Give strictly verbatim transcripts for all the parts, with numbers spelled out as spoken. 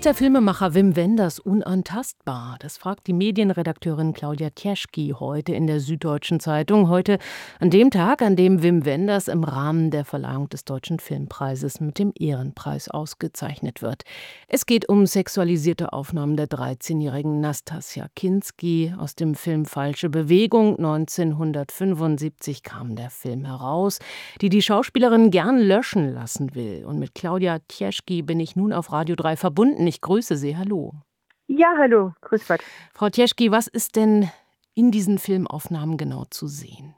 der Filmemacher Wim Wenders unantastbar? Das fragt die Medienredakteurin Claudia Teschky heute in der Süddeutschen Zeitung. Heute an dem Tag, an dem Wim Wenders im Rahmen der Verleihung des Deutschen Filmpreises mit dem Ehrenpreis ausgezeichnet wird. Es geht um sexualisierte Aufnahmen der dreizehnjährigen Nastassja Kinski. Aus dem Film Falsche Bewegung neunzehnhundertfünfundsiebzig kam der Film heraus, die die Schauspielerin gern löschen lassen will. Und mit Claudia Teschky bin ich nun auf Radio drei verbunden. Ich grüße Sie. Hallo. Ja, hallo. Grüß Gott. Frau Teschky, was ist denn in diesen Filmaufnahmen genau zu sehen?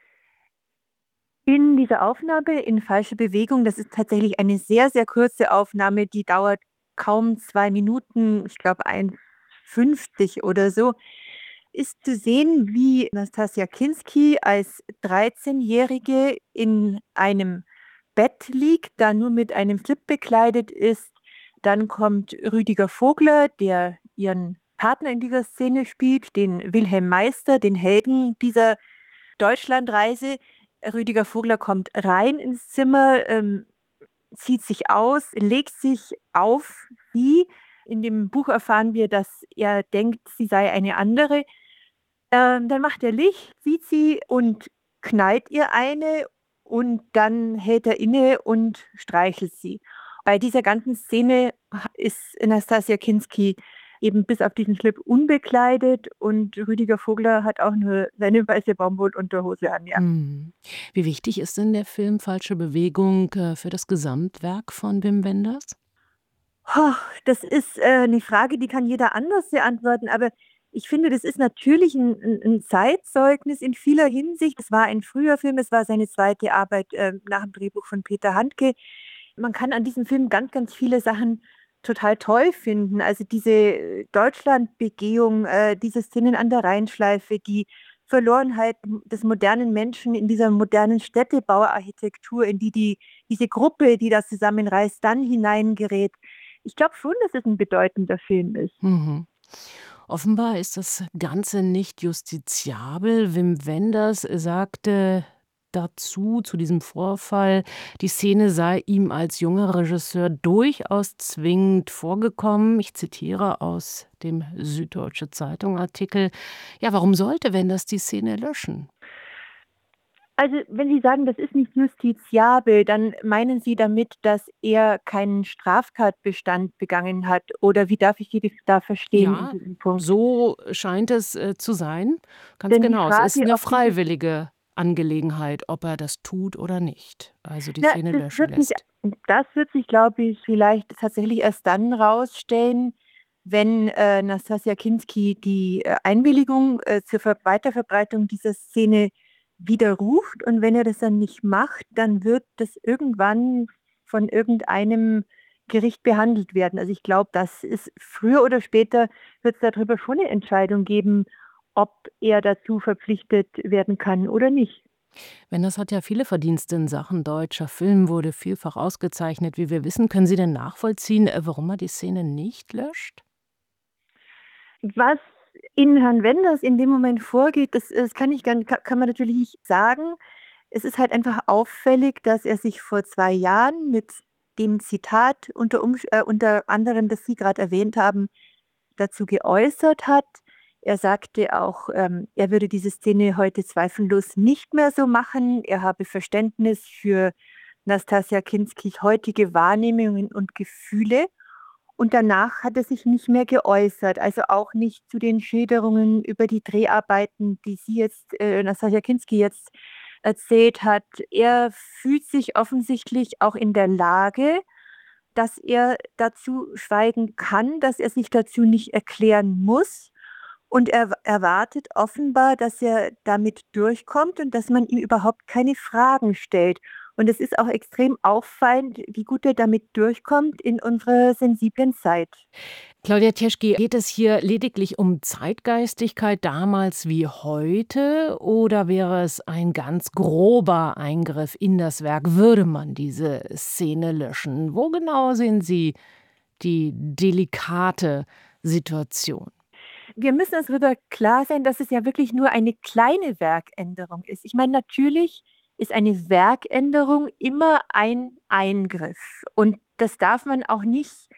In dieser Aufnahme in Falsche Bewegung, das ist tatsächlich eine sehr, sehr kurze Aufnahme, die dauert kaum zwei Minuten, ich glaube eins fünfzig oder so, ist zu sehen, wie Nastassja Kinski als dreizehnjährige in einem Bett liegt, da nur mit einem Slip bekleidet ist. Dann kommt Rüdiger Vogler, der ihren Partner in dieser Szene spielt, den Wilhelm Meister, den Helden dieser Deutschlandreise. Rüdiger Vogler kommt rein ins Zimmer, ähm, zieht sich aus, legt sich auf sie. In dem Buch erfahren wir, dass er denkt, sie sei eine andere. Ähm, dann macht er Licht, sieht sie und knallt ihr eine und dann hält er inne und streichelt sie. Bei dieser ganzen Szene ist Nastassja Kinski eben bis auf diesen Slip unbekleidet und Rüdiger Vogler hat auch nur seine weiße Baumwollunterhose an. Ja. Hm. Wie wichtig ist denn der Film Falsche Bewegung äh, für das Gesamtwerk von Wim Wenders? Oh, das ist äh, eine Frage, die kann jeder anders beantworten, aber ich finde, das ist natürlich ein, ein, ein Zeitzeugnis in vieler Hinsicht. Es war ein früher Film, es war seine zweite Arbeit äh, nach dem Drehbuch von Peter Handke. Man kann an diesem Film ganz, ganz viele Sachen total toll finden. Also diese Deutschlandbegehung, äh, diese Szenen an der Rheinschleife, die Verlorenheit des modernen Menschen in dieser modernen Städtebauarchitektur, in die, die diese Gruppe, die das zusammenreißt, dann hineingerät. Ich glaube schon, dass es ein bedeutender Film ist. Mhm. Offenbar ist das Ganze nicht justiziabel. Wim Wenders sagte dazu, zu diesem Vorfall, die Szene sei ihm als junger Regisseur durchaus zwingend vorgekommen. Ich zitiere aus dem Süddeutsche Zeitung Artikel. Ja, warum sollte Wenders die Szene löschen? Also, wenn Sie sagen, das ist nicht justiziabel, dann meinen Sie damit, dass er keinen Straftatbestand begangen hat? Oder wie darf ich Sie da verstehen in Ja, diesem Punkt? so scheint es äh, zu sein. Ganz Denn die genau. Es ist Frage, eine ob diese freiwillige Angelegenheit, ob er das tut oder nicht. Also die na, Szene das löschen wird sich lässt. das wird sich, glaube ich, vielleicht tatsächlich erst dann rausstellen, wenn, äh, Nastassja Kinski die, äh, Einwilligung, äh, zur Ver Weiterverbreitung dieser Szene widerruft. Und wenn er das dann nicht macht, dann wird das irgendwann von irgendeinem Gericht behandelt werden. Also, ich glaube, das ist früher oder später wird es darüber schon eine Entscheidung geben, ob er dazu verpflichtet werden kann oder nicht. Wenders hat ja viele Verdienste in Sachen deutscher Film, wurde vielfach ausgezeichnet, wie wir wissen. Können Sie denn nachvollziehen, äh, warum er die Szene nicht löscht? Was in Herrn Wenders in dem Moment vorgeht, das das kann ich gar ka kann man natürlich nicht sagen. Es ist halt einfach auffällig, dass er sich vor zwei Jahren mit dem Zitat unter Umst äh, unter anderem, das Sie gerade erwähnt haben, dazu geäußert hat. Er sagte auch, ähm, er würde diese Szene heute zweifellos nicht mehr so machen. Er habe Verständnis für Nastassja Kinskis heutige Wahrnehmungen und Gefühle. Und danach hat er sich nicht mehr geäußert, also auch nicht zu den Schilderungen über die Dreharbeiten, die sie jetzt, äh, Nastassja Kinski jetzt erzählt hat. Er fühlt sich offensichtlich auch in der Lage, dass er dazu schweigen kann, dass er sich dazu nicht erklären muss. Und er erwartet offenbar, dass er damit durchkommt und dass man ihm überhaupt keine Fragen stellt. Und es ist auch extrem auffallend, wie gut er damit durchkommt in unserer sensiblen Zeit. Claudia Teschky, geht es hier lediglich um Zeitgeistigkeit damals wie heute oder wäre es ein ganz grober Eingriff in das Werk? Würde man diese Szene löschen? Wo genau sehen Sie die delikate Situation? Wir müssen uns darüber klar sein, dass es ja wirklich nur eine kleine Werkänderung ist. Ich meine, natürlich ist eine Werkänderung immer ein Eingriff und das darf man auch nicht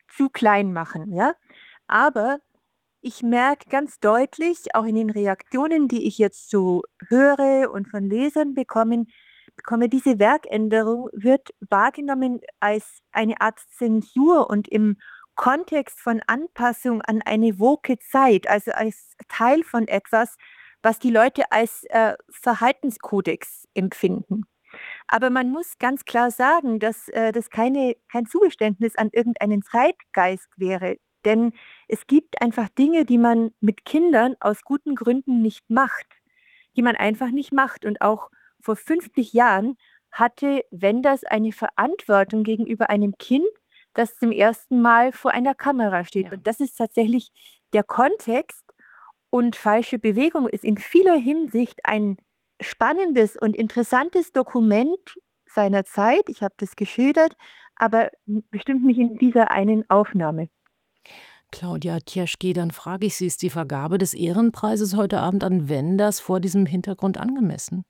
zu klein machen, ja. Aber ich merke ganz deutlich, auch in den Reaktionen, die ich jetzt so höre und von Lesern bekommen bekomme, diese Werkänderung wird wahrgenommen als eine Art Zensur und im Kontext von Anpassung an eine woke Zeit, also als Teil von etwas, was die Leute als äh, Verhaltenskodex empfinden. Aber man muss ganz klar sagen, dass äh, das keine, kein Zugeständnis an irgendeinen Zeitgeist wäre. Denn es gibt einfach Dinge, die man mit Kindern aus guten Gründen nicht macht, die man einfach nicht macht. Und auch vor fünfzig Jahren hatte Wenders eine Verantwortung gegenüber einem Kind, das zum ersten Mal vor einer Kamera steht. Ja. Und das ist tatsächlich der Kontext. Und falsche Bewegung ist in vieler Hinsicht ein spannendes und interessantes Dokument seiner Zeit. Ich habe das geschildert, aber bestimmt nicht in dieser einen Aufnahme. Claudia Tieschke, dann frage ich Sie, ist die Vergabe des Ehrenpreises heute Abend an Wenders vor diesem Hintergrund angemessen?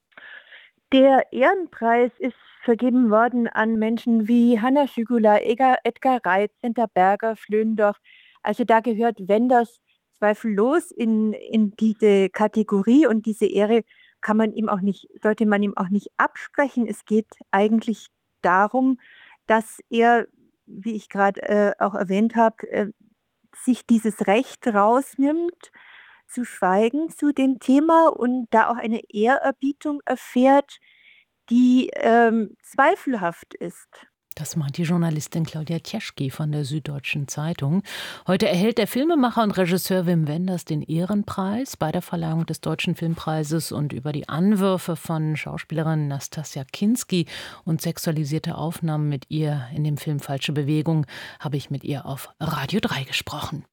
Der Ehrenpreis ist vergeben worden an Menschen wie Hanna Schügula, Edgar, Edgar Reitz, Hinterberger, Flöndorf. Also da gehört Wenders zweifellos in, in diese Kategorie, und diese Ehre kann man ihm auch nicht, sollte man ihm auch nicht absprechen. Es geht eigentlich darum, dass er, wie ich gerade äh, auch erwähnt habe, äh, sich dieses Recht rausnimmt, zu schweigen zu dem Thema und da auch eine Ehrerbietung erfährt, die ähm, zweifelhaft ist. Das meint die Journalistin Claudia Tieschke von der Süddeutschen Zeitung. Heute erhält der Filmemacher und Regisseur Wim Wenders den Ehrenpreis bei der Verleihung des Deutschen Filmpreises, und über die Anwürfe von Schauspielerin Nastassja Kinski und sexualisierte Aufnahmen mit ihr in dem Film Falsche Bewegung habe ich mit ihr auf Radio drei gesprochen.